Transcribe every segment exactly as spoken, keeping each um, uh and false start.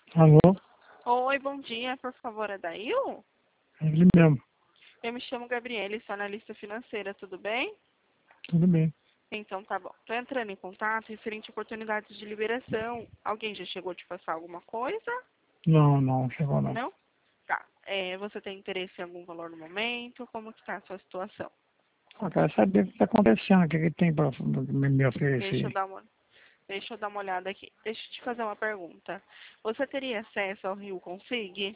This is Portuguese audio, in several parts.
Alô? Oi, bom dia. Por favor, Adail? Ele mesmo. Eu me chamo Gabriele, sou analista financeira, tudo bem? Tudo bem. Então tá bom. Estou entrando em contato referente a oportunidades de liberação. Alguém já chegou a te passar alguma coisa? Não, não, chegou não. Não? Tá. É, você tem interesse em algum valor no momento? Como que está a sua situação? Eu quero saber o que está acontecendo, o que, que tem para me, me Deixa eu oferecer. dar uma, deixa eu dar uma olhada aqui. Deixa eu te fazer uma pergunta. Você teria acesso ao Rio Consig?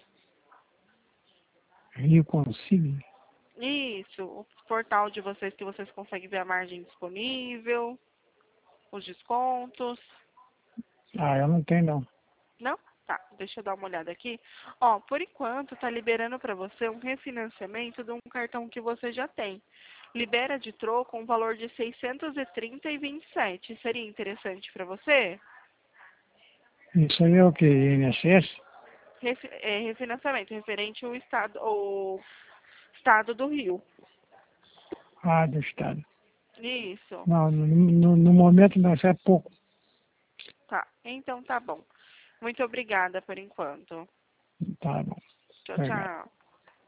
Rio consigo? Isso, o portal de vocês que vocês conseguem ver a margem disponível, os descontos. Ah, eu não tenho não. Não? Tá, deixa eu dar uma olhada aqui. Ó, por enquanto tá liberando para você um refinanciamento de um cartão que você já tem. Libera de troco um valor de seiscentos e trinta e vinte e sete. Seria interessante para você? Isso aí é o que? I N S S? Refi é, refinanciamento referente ao estado, ao estado do Rio. Ah, do estado. Isso. Não, no, no, no momento não, isso é pouco. Tá. Então tá bom. Muito obrigada por enquanto. Tá bom. Tchau, Obrigado. tchau.